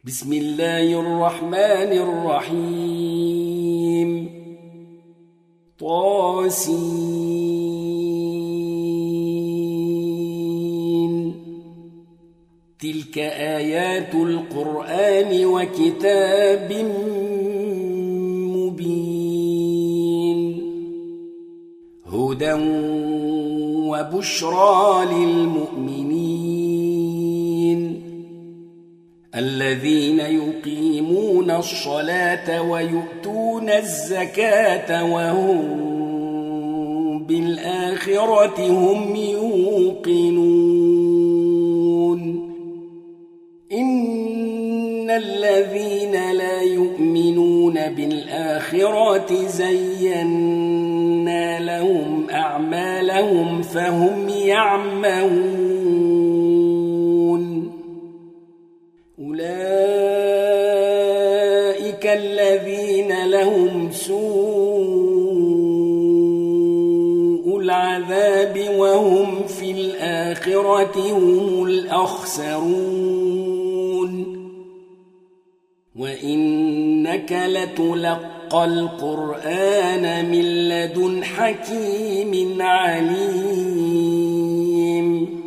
بسم الله الرحمن الرحيم طاسين تلك آيات القرآن وكتاب مبين هدى وبشرى للمؤمنين الذين يقيمون الصلاة ويؤتون الزكاة وهم بالآخرة هم يوقنون إن الذين لا يؤمنون بالآخرة زينا لهم أعمالهم فهم يعمهون أولئك الذين لهم سوء العذاب وهم في الآخرة هم الأخسرون وإنك لتلقى القرآن من لدن حكيم عليم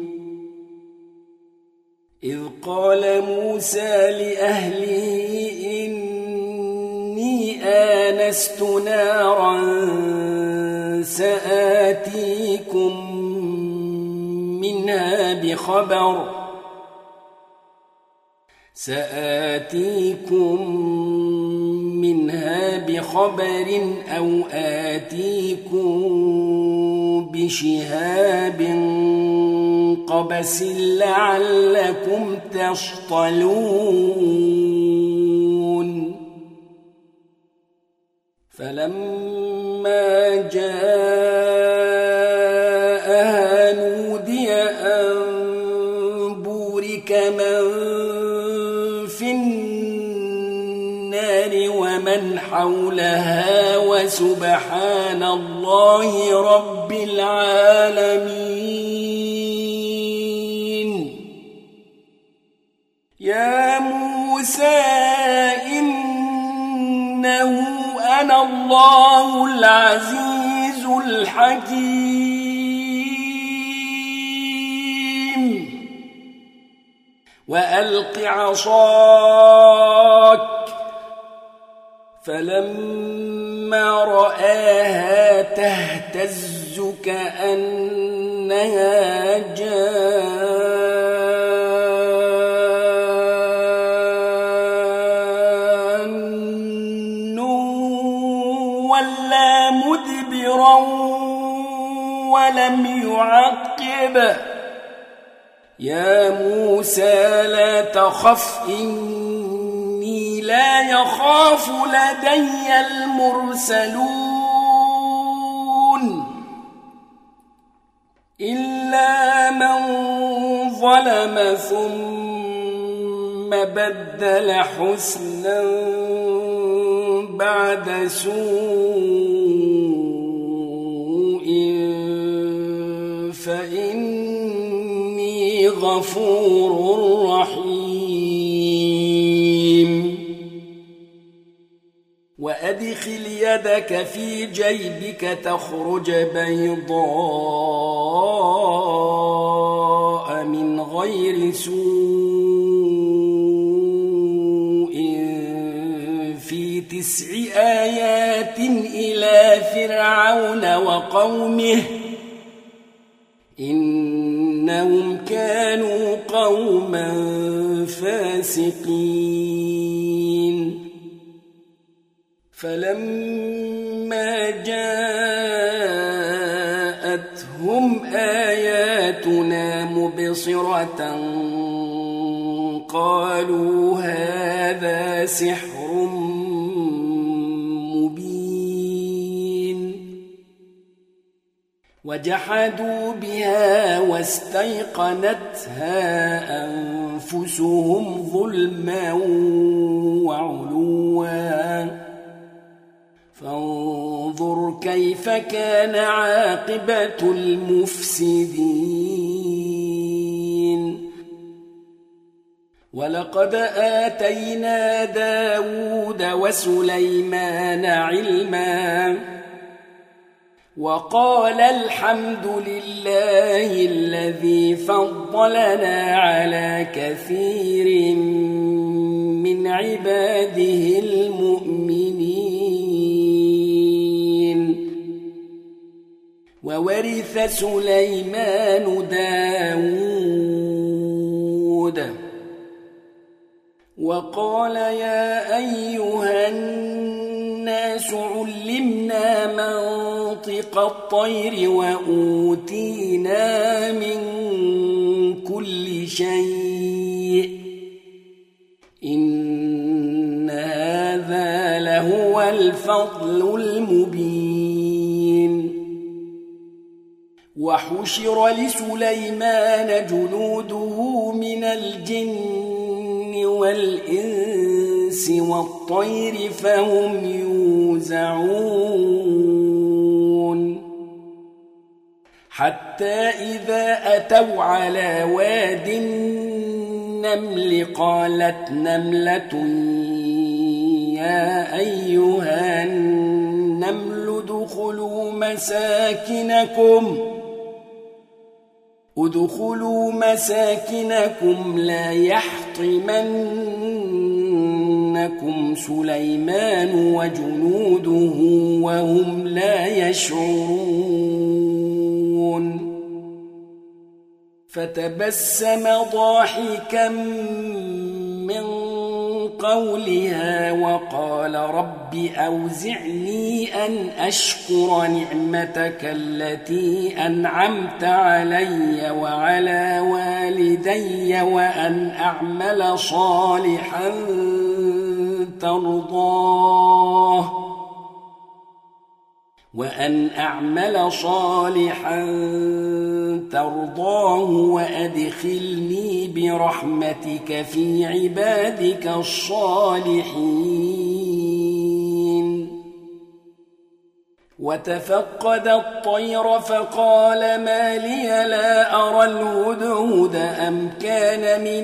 إذ قال موسى لأهله إني آنست نارا سآتيكم منها بخبر أو آتيكم بشهاب قبس لعلكم تصطلون فلما جاءها نودي أن بورك من في النار ومن حولها وسبحان الله رب العالمين يا موسى إنه أنا الله العزيز الحكيم وألق عصاك فلما رآها تهتز كأنها جان ولا مدبرا ولم يعقب يا موسى لا تخف إني لا يخاف لدي المرسلون إلا من ظلم ثم بدل حسنا بعد سوء فإني غفور رحيم وأدخل يدك في جيبك تخرج بيضاء من غير سوء في 9 آيات إلى فرعون وقومه إنهم كانوا قوما فاسقين فلما جاءتهم آياتنا مبصرة قالوا هذا سحر مبين وجحدوا بها واستيقنتها أنفسهم ظلما وعلوا فانظر كيف كان عاقبة المفسدين ولقد آتينا داود وسليمان علما وقال الحمد لله الذي فضلنا على كثير من عباده المؤمنين. وورث سليمان داود وقال يا أيها الناس علمنا منطق الطير وأوتينا من كل شيء إن هذا لهو الفضل المبين. وحشر لسليمان جنوده من الجن والإنس والطير فهم يوزعون حتى إذا أتوا على واد النمل قالت نملة يا أيها النمل ادخلوا مساكنكم لا يحطمنكم سليمان وجنوده وهم لا يشعرون. فتبسم ضاحكا من قولها وقال رب أوزعني أن أشكر نعمتك التي أنعمت علي وعلى والدي وأن أعمل صالحا ترضاه وأدخلني برحمتك في عبادك الصالحين. وتفقد الطير فقال ما لي لا أرى الهدهد أم كان من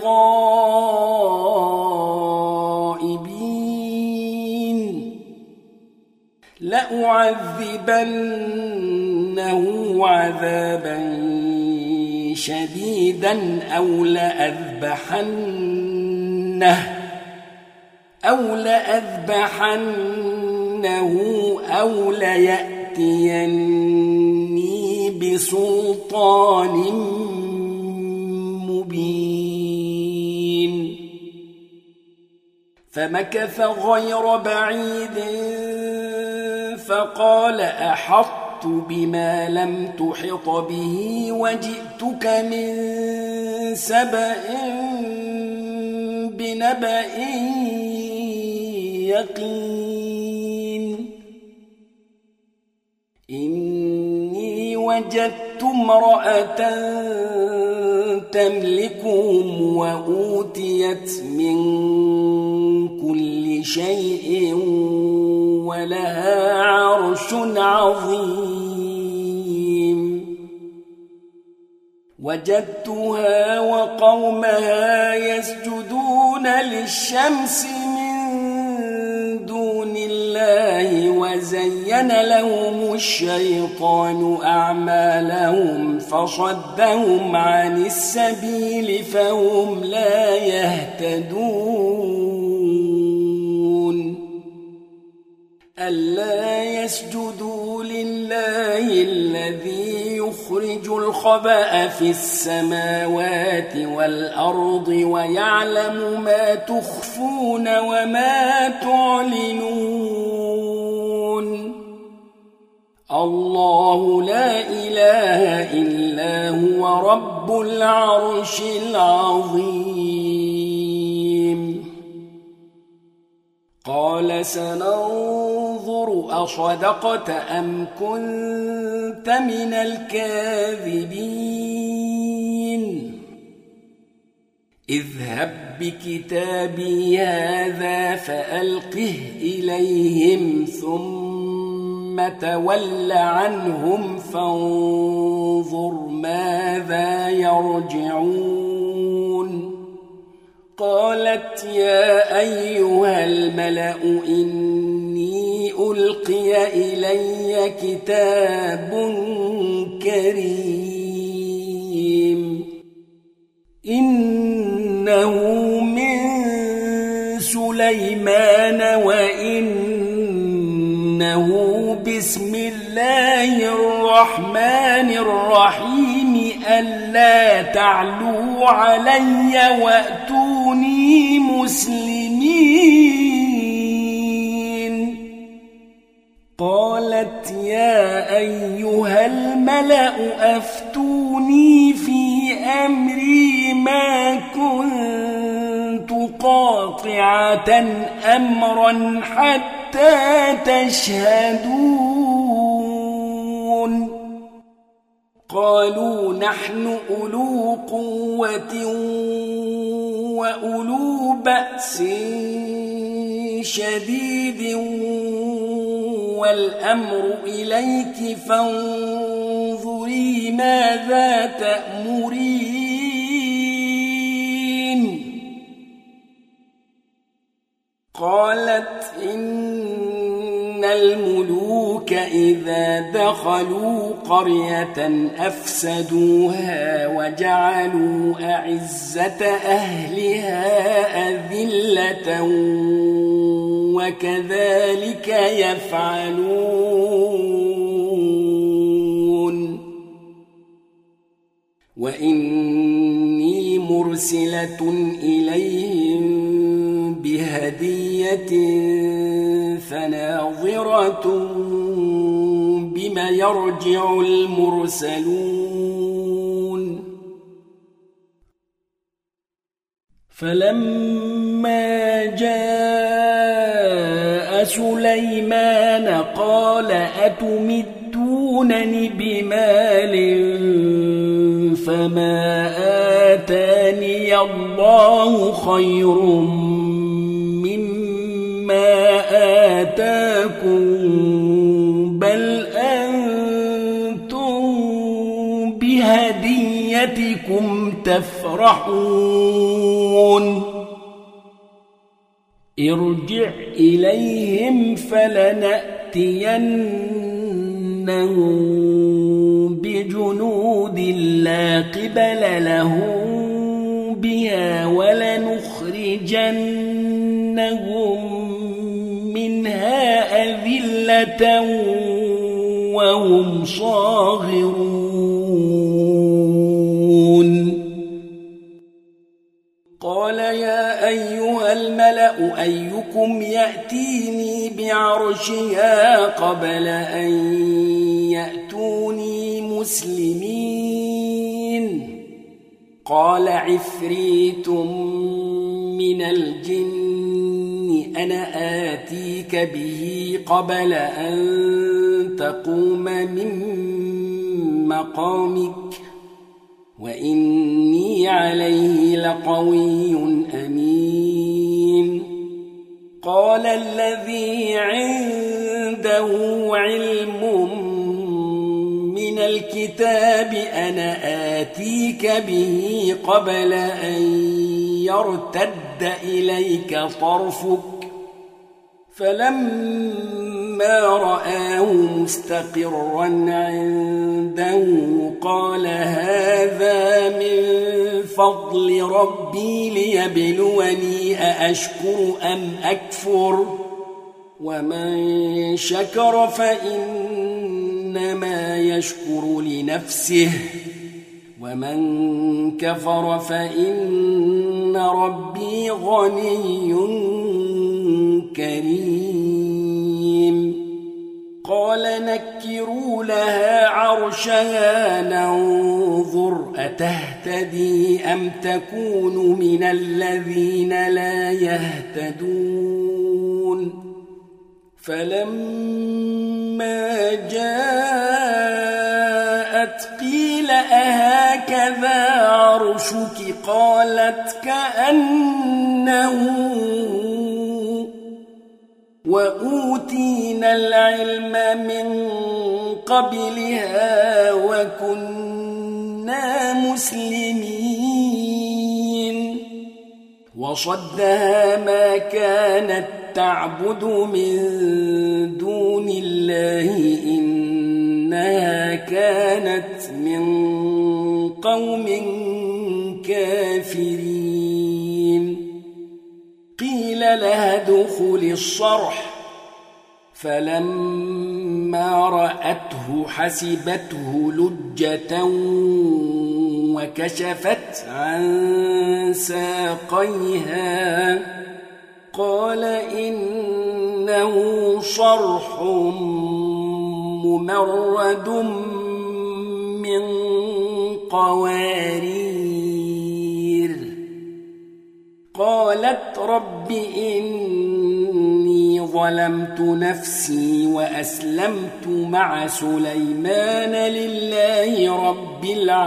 الغائبين لأعذبنه عذابا شديدا أو لأذبحنه أو ليأتيني بسلطان مبين. فمكث غير بعيد فقال أحطت بما لم تحط به وجئتك من سبأ بنبأ يقين. إني وجدت امرأة تملكهم وأوتيت من كل شيء ولها عرش عظيم. وجدتها وقومها يسجدون للشمس من دون الله وزين لهم الشيطان أعمالهم فصدهم عن السبيل فهم لا يهتدون. ألا يسجدوا لله الذي يخرج الخبأ في السماوات والأرض ويعلم ما تخفون وما تعلنون. الله لا إله إلا هو رب العرش العظيم. قال سننظر أصدقت أم كنت من الكاذبين. اذهب بكتابي هذا فألقه إليهم ثم تول عنهم فانظر ماذا يرجعون. قالت يا أيها الملأ إني ألقي إلي كتاب كريم إنه من سليمان وإنه بسم الله الرحمن الرحيم ألا تعلوا علي وأتوني مسلمين قالت يا أيها الملأ أفتوني في أمري ما كنت قاطعة أمرا حتى تشهدون قالوا نحن أولو قوة وأولو بأس شديد والأمر إليك فانظري ماذا تأمرين قالت إن الملوك إذا دخلوا قرية أفسدوها وجعلوا أعزة أهلها أذلة وكذلك يفعلون وإني مرسلة إليهم بهدية فناظرة بما يرجع المرسلون فلما جاء سليمان قال أتمدونني بمال فما آتاني الله خير مما آتاكم بل أنتم بهديتكم تفرحون ارجع إليهم فلنأتينهم بجنود لا قبل لهم بها ولنخرجنهم منها أذلة وهم صاغرون قال يا أيها الملأ أيكم يأتيني بعرشها قبل أن يأتوني مسلمين قال عفريت من الجن أنا آتيك به قبل أن تقوم من مقامك وإني عليه لقوي أمين قال الذي عنده علم من الكتاب أنا آتيك به قبل أن يرتد إليك طرفك فلما رآه مستقرا عنده قال هذا من فضل ربي ليبلوني أأشكر أم أكفر ومن شكر فإنما يشكر لنفسه ومن كفر فإن ربي غني كريم قال نكروا لها عرشها ننظر أتهتدي أم تكون من الذين لا يهتدون فلما جاءت قيل أهكذا عرشك قالت كأنه وأوتينا العلم من قبلها وكنا مسلمين وصدها ما كانت تعبد من دون الله إنها كانت من قوم كافرين قيل لها ادخل الصرح فلما رأته حسبته لجة وكشفت عن ساقيها قال إنه صرح ممرد من قوارير قالت رب إني ظلمت نفسي وأسلمت مع سليمان لله رب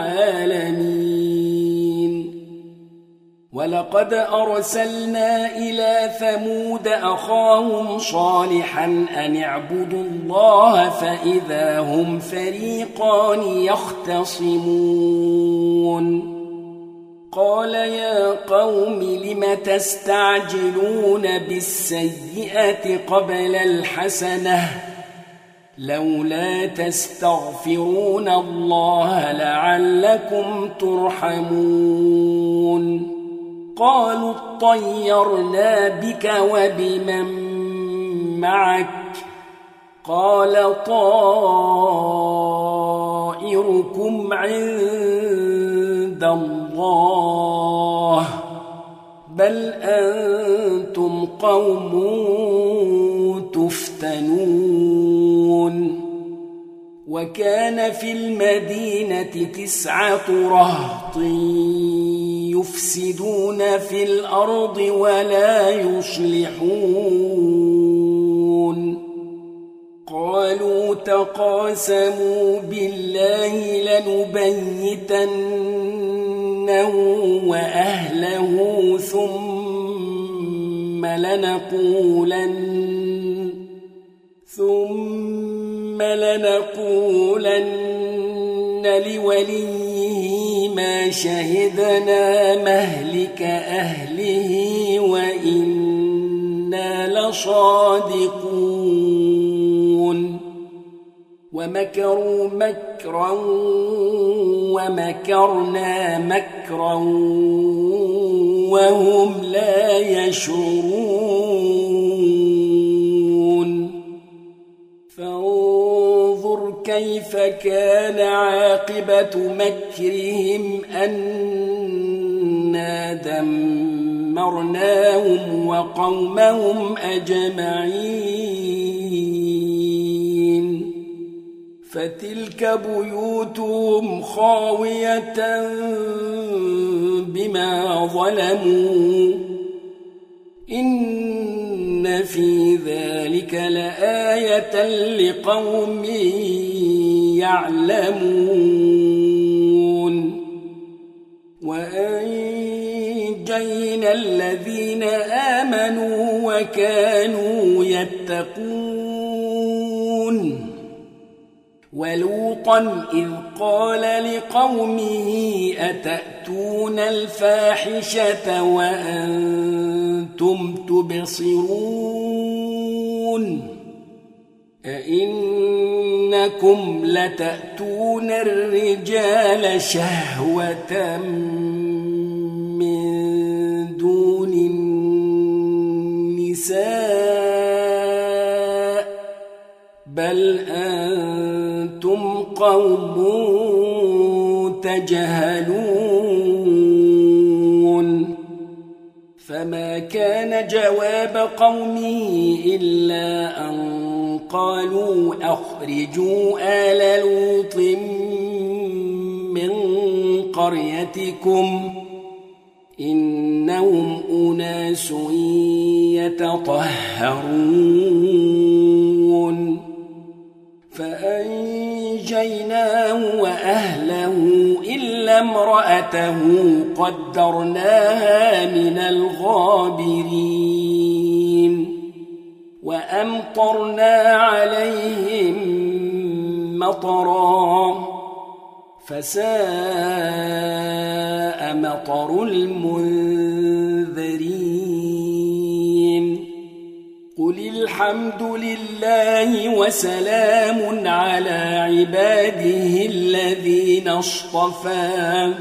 العالمين ولقد أرسلنا إلى ثمود أخاهم صالحا أن اعبدوا الله فإذا هم فريقان يختصمون قال يا قوم لم تستعجلون بالسيئة قبل الحسنة لولا تستغفرون الله لعلكم ترحمون قالوا اطيرنا بك وبمن معك قال طائركم عند الله بل أنتم قوم تفتنون وكان في المدينة 9 رهط يفسدون في الأرض ولا يصلحون قالوا تقاسموا بالله لنبيتنه وأهله ثم لنقولن لوليه ما شهدنا مهلك أهله وإنا لصادقون ومكروا مكرا ومكرنا مكرا وهم لا يشعرون فانظر كيف كان عاقبة مكرهم أنا دمرناهم وقومهم أجمعين فتلك بيوتهم خاوية بما ظلموا إن في ذلك لآية لقوم يعلمون وأنجينا الذين آمنوا وكانوا يتقون ولوطا إذ قال لقومه أتأتون الفاحشة وأنتم تبصرون أئنكم لتأتون الرجال شهوة من دون النساء بل أنتم قوم تجهلون فما كان جواب قومه إلا أن قالوا أخرجوا آل لوط من قريتكم إنهم أناس يتطهرون فأنجيناه وأهله إلا امرأته قدرناها من الغابرين وأمطرنا عليهم مطرا فساء مطر المنذرين قل الحمد لله وسلام على عباده الذين اصطفى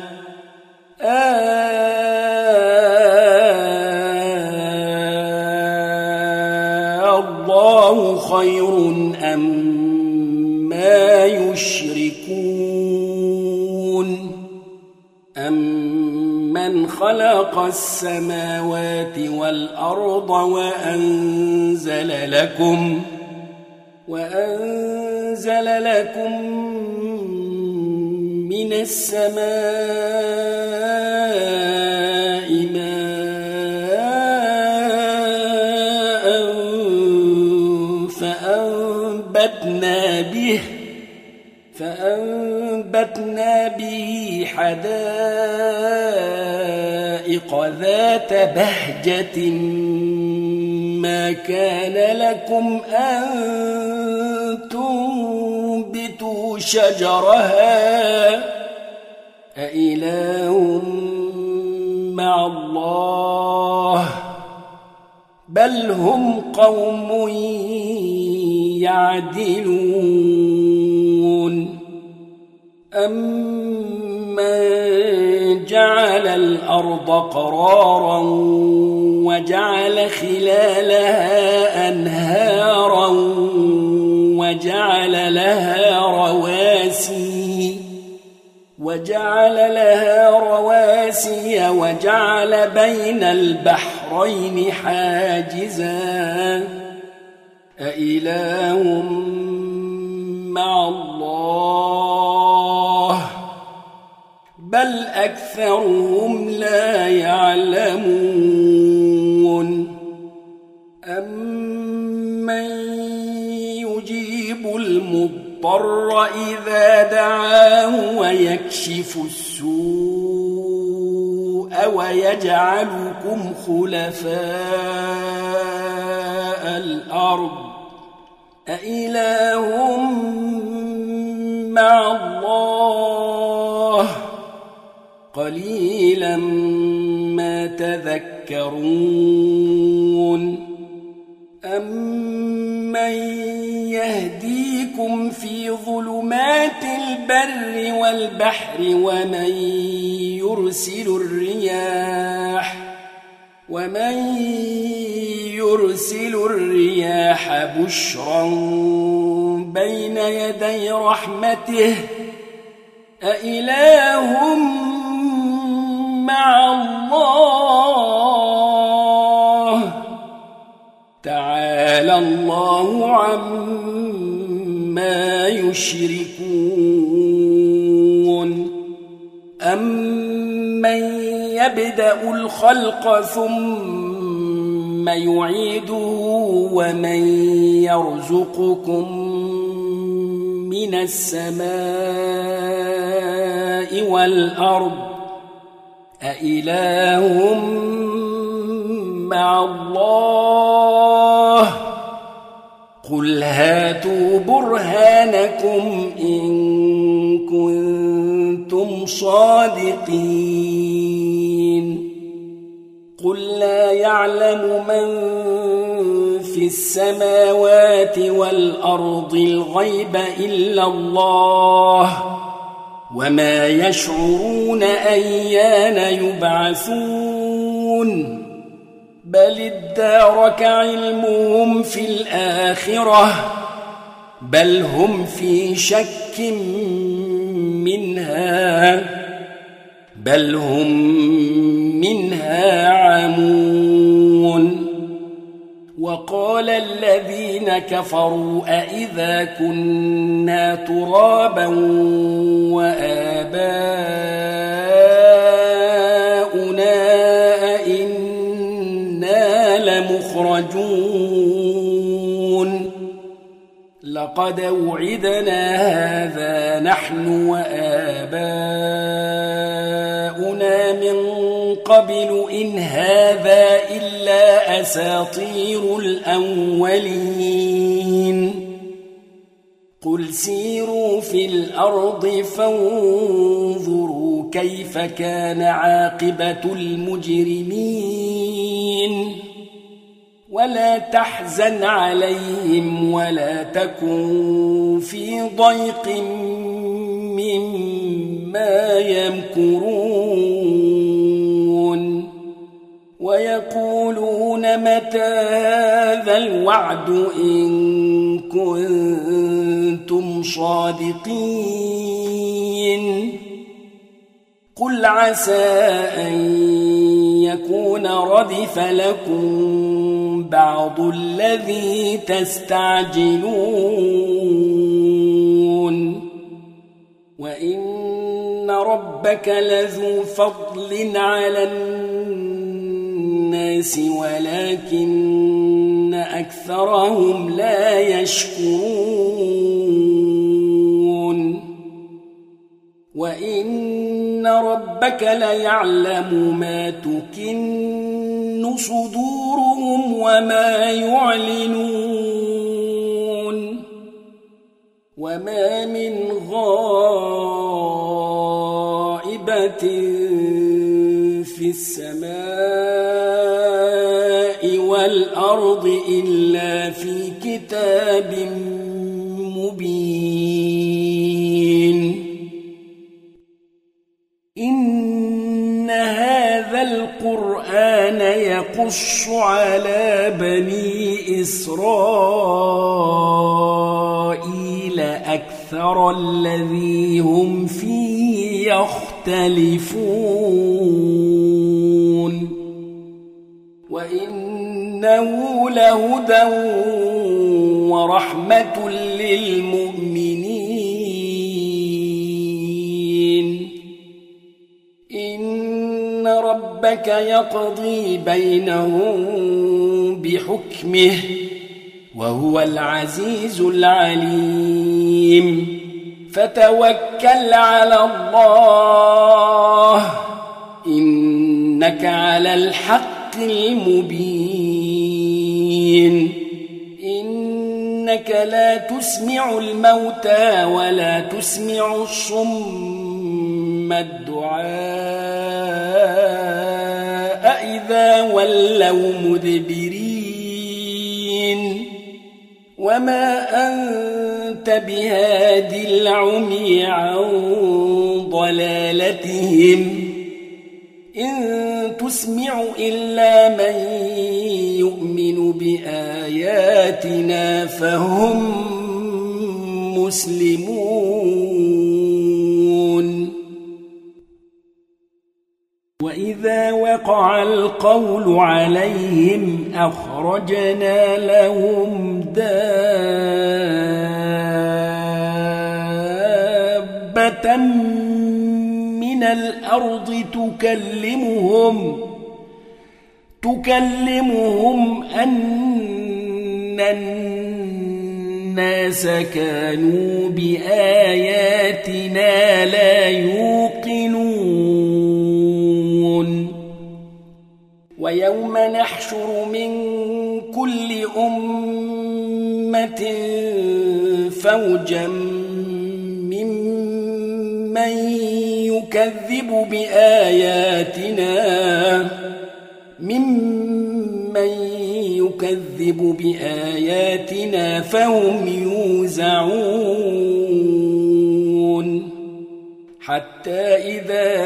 الله خير أما يشركون أمن خلق السماوات والأرض وأنزل لكم من السماء ماء فأنبتنا به حدائق ذات بهجة ما كان لكم أن تنبتوا شجرها أإله مع الله بل هم قوم يعدلون أمن جعل الأرض قرارا وجعل خلالها أنهارا وجعل لها رواسي وجعل بين البحرين حاجزا أإله مع الله بل أكثرهم لا يعلمون أمن يجيب المضطر إذا دعاه ويكشف السوء ويجعلكم خلفاء الأرض أإله مع الله قليلا ما تذكرون أمن يهديكم في ظلمات البر والبحر ومن يرسل الرياح بشرا بين يدي رحمته أإله مع الله تعالى الله عما يشركون أمن يبدأ الخلق ثم يعيده ومن يرزقكم من السماء والأرض أإله مع الله قل هاتوا برهانكم إن كنتم صادقين قل لا يعلم من في السماوات والأرض الغيب إلا الله وما يشعرون أيان يبعثون بل ادارك علمهم في الآخرة بل هم في شك منها عمون وقال الذين كفروا أئذا كنا ترابا وآباؤنا أئنا لمخرجون لقد وعدنا هذا نحن وآباؤنا من قبل إن هذا إلا أساطير الأولين قل سيروا في الأرض فانظروا كيف كان عاقبة المجرمين ولا تحزن عليهم ولا تكن في ضيق مما يمكرون ويقولون متى هذا الوعد إن كنتم صادقين قل عسى أن يكون ردف لكم بعض الذي تستعجلون وإن ربك لذو فضل على الناس ولكن أكثرهم لا يشكرون وإن ربك ليعلم ما تكن صدورهم وما يعلنون وما من غائبة في السماء والأرض إلا في كتاب مبين إن هذا القرآن يقص على بني إسرائيل أكثر الذي هم فيه يختلفون وإنه لهدى ورحمة للمؤمنين إن ربك يقضي بينهم بحكمه وهو العزيز العليم فتوكل على الله إنك على الحق المبين إنك لا تسمع الموتى ولا تسمع الصم الدعاء إذا ولوا مدبرين وما أنت بهاد العمي عن ضلالتهم إن تسمع إلا من يؤمن بآياتنا فهم مسلمون وإذا وقع القول عليهم أخرجنا لهم دابة من الأرض تكلمهم أن الناس كانوا بآياتنا لا يوقنون ويوم نحشر من كل أمة فوجا ممن يكذب بآياتنا فهم يوزعون حتى إذا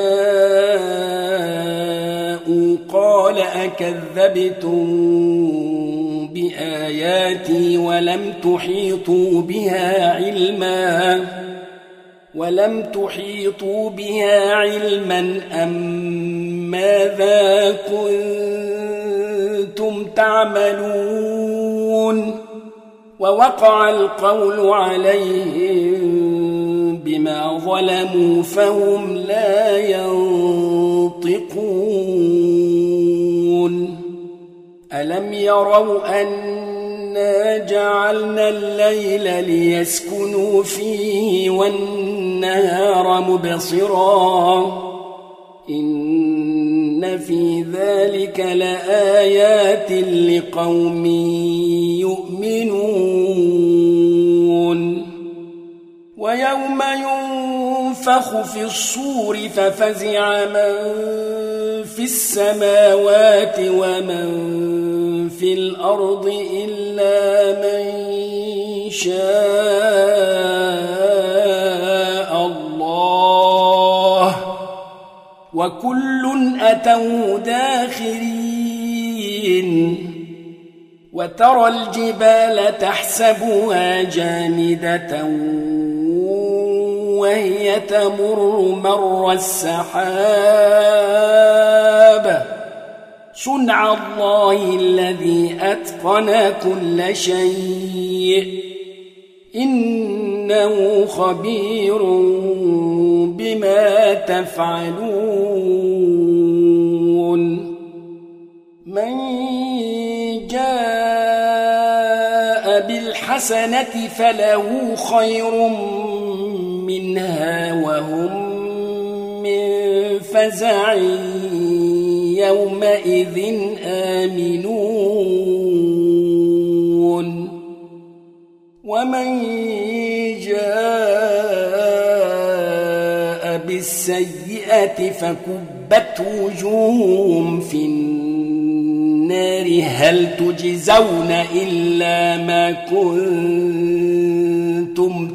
جاءوا قال أكذبتم بآياتي ولم تحيطوا بها علما أم ماذا كنتم تعملون ووقع القول عليهم بما ظلموا فهم لا ينطقون ألم يروا أنا جعلنا الليل ليسكنوا فيه والنهار مبصرا إن في ذلك لآيات لقوم يؤمنون ويوم ينفخ في الصور ففزع من في السماوات ومن في الأرض إلا من شاء الله وكل أتوا داخرين وترى الجبال تحسبها جامدة وهي تمر مر السحاب صنع الله الذي أتقن كل شيء إنه خبير بما تفعلون من جاء بالحسنة فله خير منها وهم من فزع يومئذ آمنون ومن جاء بالسيئة فكبت وجوههم في النار هل تجزون إلا ما كنتم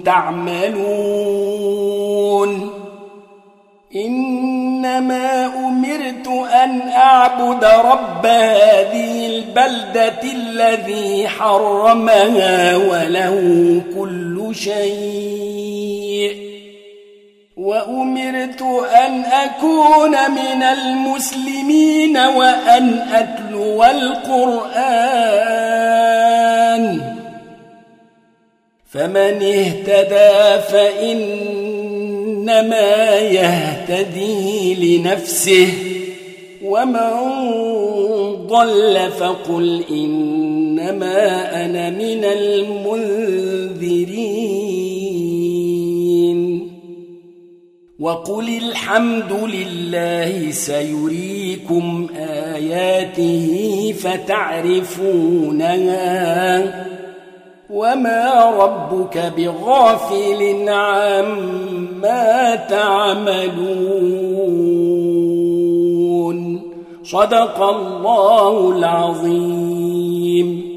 تعملون إنما أمرت أن أعبد رب هذه البلدة الذي حرمها وله كل شيء وأمرت أن أكون من المسلمين وأن أتلو القرآن فمن اهتدى فإنما يهتدي لنفسه ومن ضل فقل إنما أنا من المنذرين وقل الحمد لله سيريكم آياته فتعرفونها وما ربك بغافل عما تعملون صدق الله العظيم.